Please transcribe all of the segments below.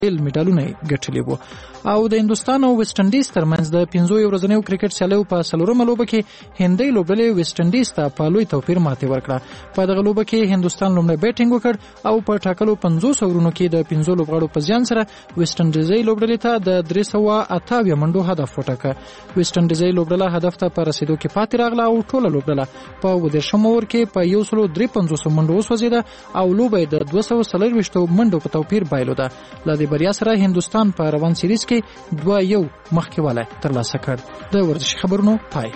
میډالونه ګټلي وو. او د هندوستان او ویسټ انډیز ترمنځ د 15 ورځنیو کرکټ سیالیو په 4مه لوبه کې هندۍ لوبډلې ویسټ انډیز ته په لوی توپیر ماتې ورکړه. په دغه لوبه کې هندوستان لومړی بیټینګ وکړ او په ټاکلو 50 اورونو کې د 15 لوبغاړو په زیان سره ویسټ انډیزي لوبډلې ته د 328 منډو هدف وټاکه. ویسټ انډیزي لوبډله هدف ته په رسیدو کې پاتې راغله او ټوله لوبډله په 13 اوور کې په 153 منډو وسوځیده او لوبه د 240 منډو په توپیر بایلوده. له دې بریا سره هندوستان په روان سیریز کې 2-1 مخکې والی ترلاسه کړ. د ورزش خبرونو پای.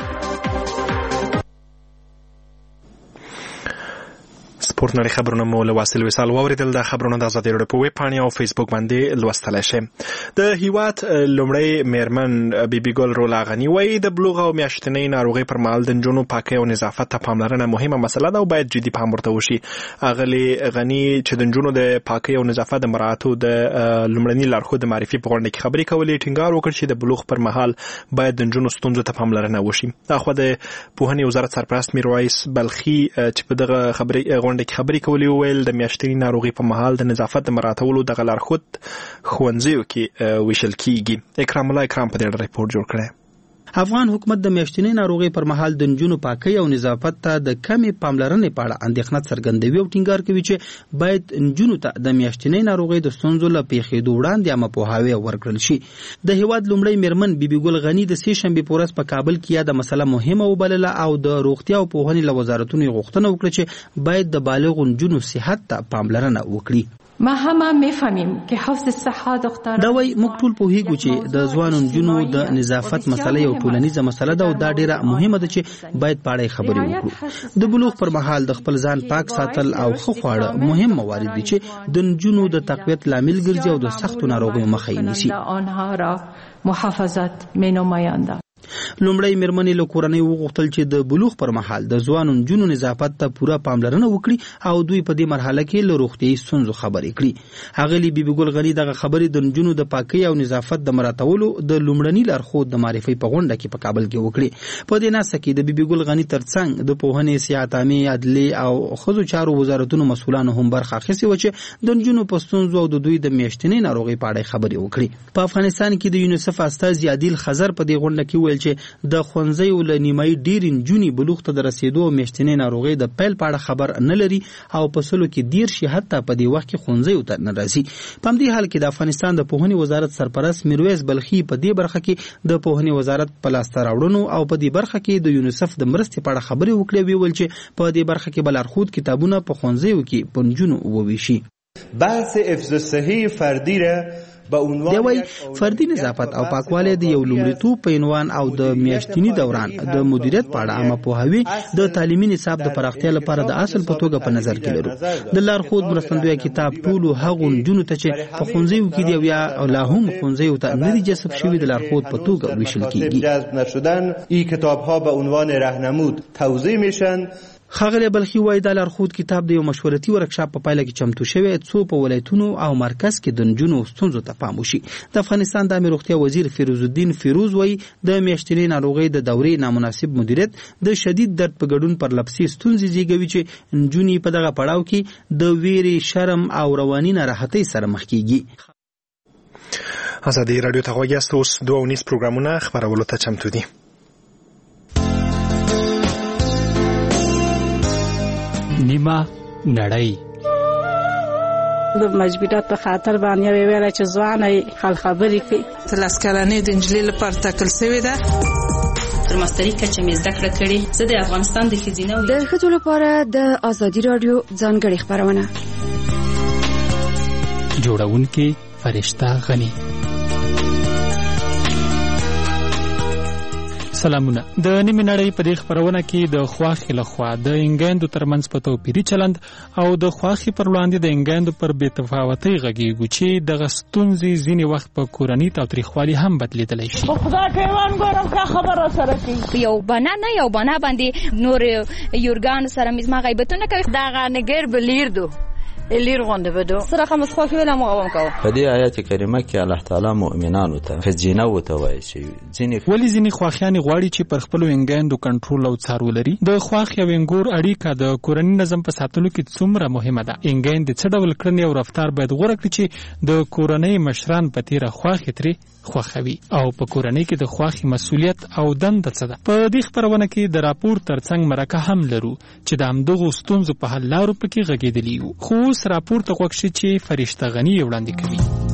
سپورت نړۍ خبرونه مو له واصل وصال واوریدل. د خبرونو د ازادي راډیو په ویب پاڼه او فیسبوک باندې لوستلای شئ. د هیواد لومړی میرمن بیبي ګل رولا غنی وایي د بلوغ او میاشتنۍ ناروغۍ پر مهال د نجونو پاکۍ او نظافت ته پاملرنه مهمه مسله ده او باید جدي پام ورته وشي. اغلی غنی چې د نجونو د پاکۍ او نظافت د مراعاتو د لومړني لارښود معرفي په غونډه کې خبرې کولې. ټینګار وکړ چې د بلوغ پر مهال باید د نجونو ستونزو ته پاملرنه وشي. اخو د پوهنې وزارت سرپرست میرویس بلخي چې په دغه خبرې کولې ویل د میاشتنۍ ناروغۍ په مهال د نظافت د مراعاتولو دغه لارښود ښوونځیو کې ویشل کیږي. اکرام الله اکرام په دې اړه ریپورت جوړ کړی. افغان حکومت د میاشتنۍ ناروغۍ پر مهال د نجونو پاکۍ او نظافت ته د کمې پاملرنې په اړه اندېښنه څرګندوي او ټینګار کوي چې باید نجونو ته د میاشتنۍ ناروغۍ د ستونزو له پیښېدو وړاندې عامه پوهاوی ورکړل شي. د هیواد لومړی میرمن بیبي ګل غنی د سې شنبې په ورځ په کابل کې یاده مسله مهمه وبلله او د روغتیا او پوهنې له وزارتونو غوښتنه وکړه چې باید د بالغو نجونو صحت ته پاملرنه وکړي. ما همه میفهمیم که حفظ صحه دختران دا وای موږ ټول پوهیږو چې د ځوانو نجونو د نظافت مسله یو ټولنیزه مسله ده او دا ډیره مهمه ده چې باید په اړه خبرې وکړو. د بلوغ پر مهال د خپل ځان پاک ساتل او ښه خواړه مهم موارد دي چې د نجونو د تقویت لامل ګرځي او د سختو ناروغیو مخه یې نیسي. آنها را محافظت مینمایند. لومړی میرمنې له کورنۍ وغوښتل چې د بلوغ پر مهال د ځوانو نجونو نظافت ته پوره پاملرنه وکړي او دوی په دې مرحله کې له روغتیايي ستونزو خبرې کړي. هغه بیبي ګل غنی دغه خبرې د نجونو د پاکۍ او نظافت د مراعاتولو د لومړني لارښود د معرفي په غونډه کې په کابل کې وکړي. په دې ناسه کې د بیبي ګل غنی ترڅنګ د پوهنې، صحت عامه، عدلیې او ښځو چارو وزارتونو مسؤلانو هم برخه اخیستې وه چې د نجونو په ستونزو او د دوی د میاشتنۍ ناروغۍ په اړه خبرې وکړي. په افغانستان کې د یونیسف استازي عادل خزر په دې غونډه کې ویل چې د ښوونځیو له نیمایي ډېرې نجونې بلوغ ته د رسېدو او میاشتنۍ ناروغۍ د پیل په اړه خبر نه لري او په سلو کې 10 حتی په دې وخت کې ښوونځیو ته نه راځي. په همدې حال کې د افغانستان د پوهنې وزارت سرپرست میرویس بلخي په دې برخه کې د پوهنې وزارت په لاسته راوړنو او په دې برخه کې د یونیسف د مرستې په اړه خبرې وکړې. ویل چې په دې برخه کې به لارښود کتابونه په ښوونځیو کې په نجونو وویشي. بحث حفظ صحی فردی را دی وای فردي نظافت او پاکوالی د یو لومړیتوب په عنوان او د میاشتني دوران د مدیریت په اړه عامه پوهاوی د تعلیمي نصاب د پراختیا لپاره د اصل په توګه په نظر کې لرو. د لارښود مرستندوی کتاب ټولو هغو نجونو ته چې په ښوونځیو کې دی یا لا هم ښوونځیو ته نه دي جذب شوي د لارښود په توګه ویشل کیږي. جذب نشدن این کتاب‌ها به عنوان راهنمود توزیع میشن. ښاغلی بلخي وایي دا لارښود کتاب د یو مشورتي ورکشاپ په پایله کې چمتو شوی څو په ولایتونو او مرکز کې د نجونو ستونزو ته پام وشي. د افغانستان د عامه روغتیا وزیر فیروز الدین فیروز وایي د میاشتنۍ ناروغۍ د دورې نامناسب مدیریت د شدید درد په ګډون پرلپسې ستونزې زیږوي چې نجونې په دغه پړاو کې د ویرې، شرم او رواني ناراحتۍ سره مخ کیږي. ازادي راډیو ته غوږ یاست. اوس 2 پروګرامونه خبرولو ته چمتو دي. نیمه نړۍ د مجبوریت په خاطر باندې ویل چې ځواني خل خبرې کوي. تلاس کلنې د انجلۍ لپاره ټاکل شوې ده. تر ماستري کچه مې زده کړه کړې. زه د افغانستان د ښځینه د ښځو لپاره د ازادي راډیو ځانګړې خبرونه جوړونکې فرشته غني. سلامونه. د نیمه نړۍ په دې خبرونه کې د خواخې لخوا د انګاندو ترمنځ په توپیري چلند او د خواخې پر وړاندې د انګاندو پر بې تفاوتۍ غږیږو چې دغه ستونزې ځینې وخت په کورني تاوتریخوالي هم بدلیدلی شي. خدای کوي ګورم کا خبره سره کوي یو بنا نه یو بنا باندې نور یورګان سره مزما غیبتونه کوي. دغه نګر بلیردو لیر غونډه بدو سره خمس خو ویل مو غوم کو په دې آیت کریمه کې الله تعالی مؤمنانو ته خزینه وتوي چې ځینې خواخیان غواړي چې پر خپل وینګاندو کنټرول او څار ولري. د خواخ یا وینګور اړیکه د کورنۍ نظم په ساتلو کې څومره مهمه ده. انګاند د څه ډول کړنې او رفتار باید غوره کړي چې د کورنۍ مشران په تیره خواخ ترې خوښوي او په کورنۍ کې د خواخي مسؤلیت او دنده څه ده. په دې خبرونه کې د راپور ترڅنګ مرکه هم لرو چې د همدغو ستونزو په حل لارو پکې غږېدلي یو. خو اوس راپور ته غوږ شي چې فرشته غني وړاندې کوي.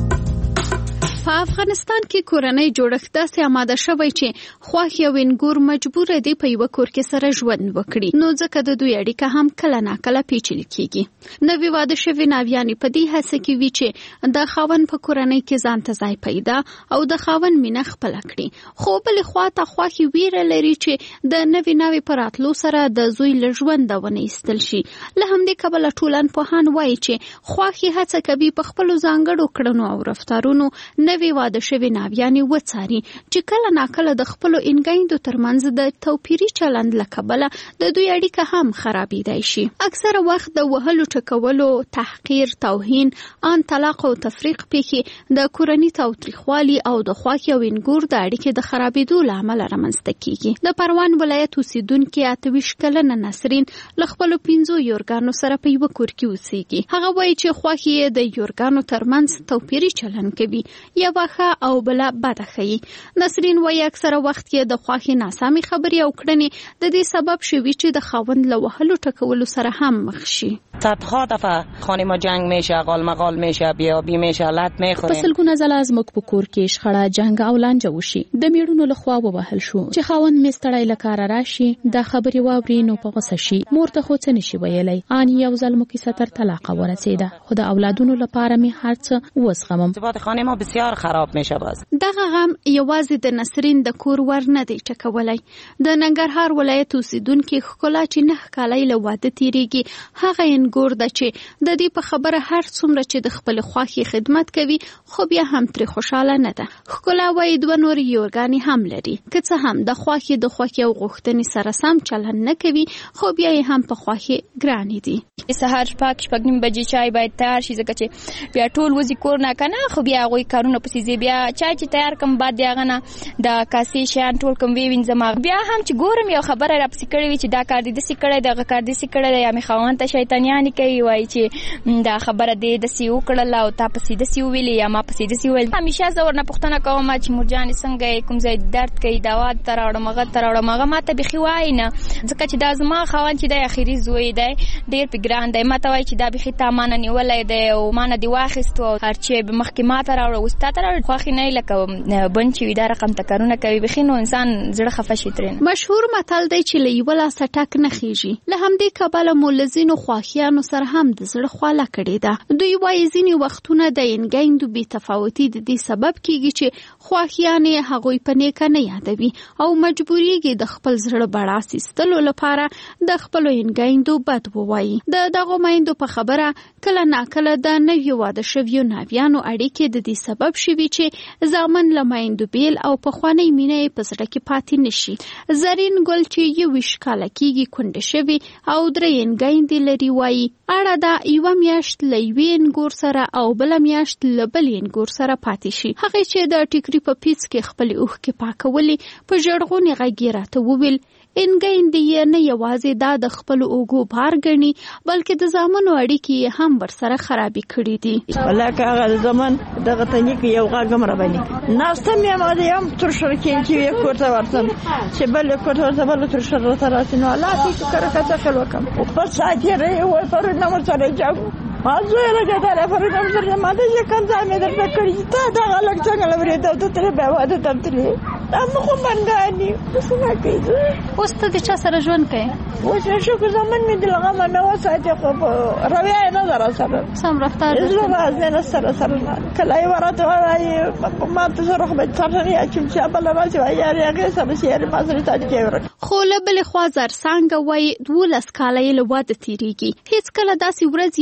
په افغانستان کې کورنۍ جوړښت داسې آماده شوی چې خواخي او وینګور مجبور دي په یو کور کې سره ژوند وکړي، نو ځکه د دوی اړیکه هم کله ناکله پیچلې کیږي. نوی واده شوي ناویانې په دې هڅه کې وي چې د خاوند په کورنۍ کې ځان ته ځای پیدا او د خاوند مینه خپله کړي، خو بلې خوا ته خواخي ویره لري چې د نوي ناوې په راتلو سره د زوی له ژونده ونه ایستل شي. له همدې کبله ټولنپوهان وایي چې خواخي هڅه کوي په خپلو ځانګړو کړنو او رفتارونو نوی واده شوي ناویانې وڅاري چې کله ناکله د خپلو انګایندو ترمنځ د توپیري چلند له کبله د دوی اړیکه هم خرابېدای شي. اکثره وخت د وهلو ټکولو، تحقیر، توهین، ان طلاق او تفریق پیښې د کورني تاوتریخوالي او د خواخي او وینګور د اړیکې د خرابېدو له امله رامنځته کیږي. د پروان ولایت اوسیدونکي 28 کلنه نسرین له خپلو 5 یورګانو سره په یوه کور کې اوسېږي. هغه وایي چې خواخي یې د یورګانو ترمنځ توپیري چلند کوي، یوه ښه او بله بده ښیي. نسرین وایي اکثره وخت کې د خواخي ناسمې خبرې او کړنې د دې سبب شوي چې د خاوند له وهلو ټکولو سره هم مخ شي. صدها دفعه خانه ما جنگ میشه، قال مقال میشه، بیابی میشه، لط میخوریم. په سلګونه ځله زموږ په کور کې شخړه، جنگ او لانجه وشي. د میړونو له خوا ووهل شو چې خاوند مې ستړی له کاره راشي، دا خبرې واوري نو په غوسه شي. مور ته خو څه نشي ویلی، ان یو ځل مو کیسه تر طلاق ورسېده، خو د اولادونو لپاره مې هر څه وزغمم. ثبات خانه ما بسیار خراب میشه. باز دغه غم یوازې د نسرین د کور ور نه دی ټکولی. د ننګرهار ولایت اوسیدونکي ښکلا چې 9 کاله له واده تیریږي، هغه انګور ده چې د دې په خبره هر څومره چې د خپل خواخي خدمت کوي خو بیا هم ترې خوشاله نه ده. ښکلا وایي 2 نور یورګانې هم لري، که څه هم د خواخي او غوښتنې سره سم چلند نه کوي، خو بیا یې هم په خواخي ګرانې دي. سهار شپږ بجې چای باید تیار شي، ځکه چې بیا ټول وځي کور نه کنه، خو بیا هغوی کارونه پسې ځي. بیا چای چې تیار کم بعد دی هغه نه د کاسې شیان ټول کم وینځم. بیا هم چې ګورم یو خبره راپسې کړې وي چې دا کار دې داسې کړی، دغه کار داسې کړی دی، یا مې خاوند ته شیطانیانې کوي، وایي چې دا خبره دې داسې وکړله او تا پسې داسې وویلې یا ما پسې داسې وویل. همیشه زه ورنه پوښتنه کوم چې مورجانې څنګه یې، کوم ځای درد کوي، دوا ته راوړم، هغه ته راوړم. هغه ما ته بیخي وایي نه، ځکه چې دا زما خاوند چې دی اخري زوی دی، ډېر پې ګران دی. ما ته وایي چې دا بیخي تا ما نه نیولی دی او ما نه دې واخیستو، هر چې مخکې ما ته راوړه اوس تا ته راوړه. خوښې نه لکه بند چې وي دا رقم ته کارونه کوي، بیخي نو انسان زړه خفه شي ترېنه. مشهور متل دی چې له یوه لاسه ټک نه خیږي. له همدې کبله مو له ځینو خواخیانو سره هم د زړه خواله کړې ده. دوی وایي ځینې وختونه د انګایندو بې تفاوتي د دې سبب کیږي چې خواخیانې هغوی په نیکه نه یادوي او مجبوریږي د خپل زړه بړاس ایستلو لپاره د خپلو انګایندو بد ووایي. د دغو میندو په خبره کله ناکله د نوي واده شویو ناویانو اړیکې د دې سبب شوي چې زامن له میندو بیل او پخوانۍ مینه یې په زړه کې پاتې نشي. زرین ګل چې 21 کاله کېږي کونډه شوې او 3 انګایندې لري وایي اړه ده یوه میاشت له یوې انګور سره او بله میاشت له بلې انګور سره پاتې شي. هغې چې د ټیکري په پیڅ کې خپلې اوښکې پاکولې په ژړغونې غږ یې راته وویل انګایندې یې نه یوازې دا د خپلو اوږو بار ګڼي بلکې د زامنو اړیکې یې هم ورسره خرابې کړي دي. والله که هغه زمان دغه تنې کې یو غږ هم راباندې ناسته مې یم او د یم ترشر کې چې یې کور ته ورتم چې بل کور ته ورته بل ترشر راته راسي نو الله دې کره کته خل وکم په ساعت یې وای پر نه ورسره جاګو ما زه راګه پر نه ورسره ما دې کوم ځای مې درته کړی ته دا غلط څنګه لوري ته ته به واده تمتلې ام خو منګانی څنګه کوي اوس ته د چا سره ژوند کوي؟ اوس شو که زمان مې دلغه ما نو ساعت خو رویا نه درا سره سم رفتار زه راځم نه سره کله یې ورته وایي ما ته سره خو به تاسو نه چې بل راځي وایي هغه سره شهر ما سره تاج کوي. خو له بلې خوا زرڅانګه وایي 12 کاله یې له واده تیریږي. هیڅ کله داسې ورځ یې نه ده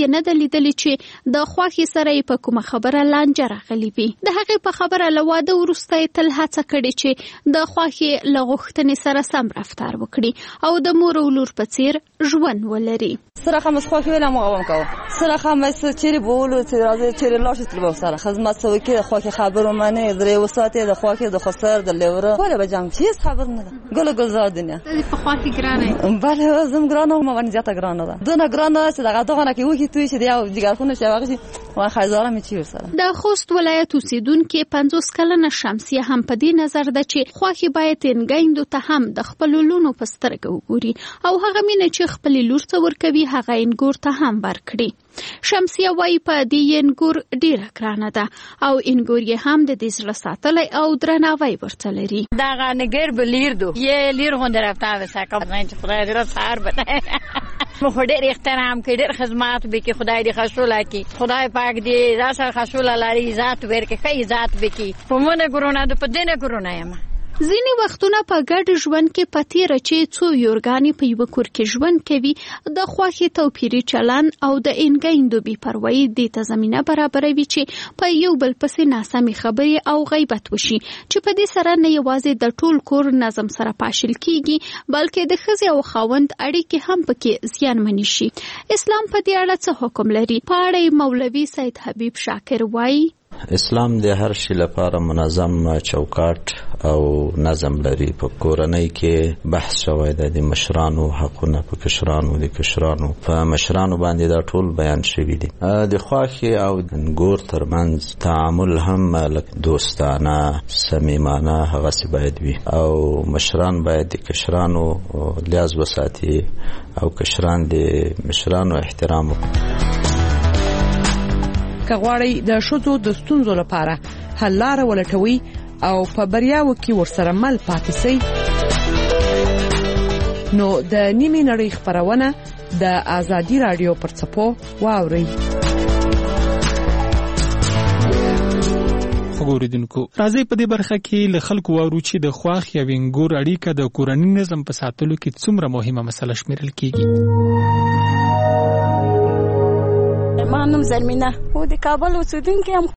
لیدلی چې د خواخي سره په کومه خبره لانجه راغلی وي. د هغې په خبره له واده وروسته تل هڅه کړې چې د خواخي له غوښتنې سره سم رفتار وکړي او د مور او لور په څیر ژوند ولري. سره خمس خواخي ویل مقاوم کوه سره خمس چیرې بولو چیرې لاش تل سره خدمت سوي کې خواخي خبرو منه درې وساته د خواخي د خسر د لوره ولا بجام هیڅ خبر نه ده ګل گلزار دنیا په خواخي ګرانه بله زم ګرانه ما باندې زیاته ګرانه ده دونه ګرانه چې دغه دغه کې وکی توي چې یو جګرخونه شي واغې وای خزاره می چی سره. د خوست ولایت اوسیدونکو 50 کلنه شمسیه هم په دې نظر ده چې خواخي باید انګایندو ته هم د خپل لونو په سترګه وګوري او هغه مینه چې خپل لور ته ورکوي هغه انګور ته هم ورکړي. شمسیه وايي په دې انګور ډیره ګرانه ده او انګور یې هم د دې زړه ساتلی او درناوی ورته لري. دغه نګر بلیر دو یې لیر غونډه رافتا وساکه چې خدای دې را سار بنه مو ډېر احترام کوي ډېر خدمات به کې خدای دې خشوله کی خدای پاک دې راشه خشوله لري ذات ورکه کوي ذات به کی په مونږ ګورونه د پدینه ګورونه یم. ځینې وختونه په ګډ ژوند کې پتیره چې څو یورګانې په یوه کور کې ژوند کوي د خوښې توپیري چلن او د انګایندو بې پروایي دې ته زمینه برابروي چې په یو بل پسې ناسمې خبرې او غیبت وشي چې په دې سره نه یوازې د ټول کور نظم سره پاشل کیږي بلکې د ښځې او خاوند اړیکې هم پکې زیانمنې شي. اسلام په دې اړه څه حکم لري؟ په اړه مولوي سید حبیب شاکر وایي اسلام د هر شي لپاره منظم چوکاټ او نظم لري. په کورنۍ کې بحث شوی د مشرانو حقونه په کشرانو د کشرانو په مشرانو باندې دا ټول بیان شوی دي. د خواخي او ګور ترمنځ تعامل هم لکه دوستانه صمیمانه هغه څه باید وي او مشران باید د کشرانو لیاز وساتي او کشران د مشرانو احترام وکړي. که غواړئ د ښځو د ستونزو لپاره حل لاره ولټوي او په بریاوو کې ورسره مل پاتې شئ نو د نیمې نړۍ خپرونه د آزادي رادیو پر څپو واورئ. خبردونکو راځي په دې برخه کې له خلکو واورو چې د خواخ یا وینګور اړیکه د کورنۍ نظم په ساتلو کې څومره مهمه مسله شمیرل کیږي. ما نوم زرمینه او د کابل اوسیدونکو یم.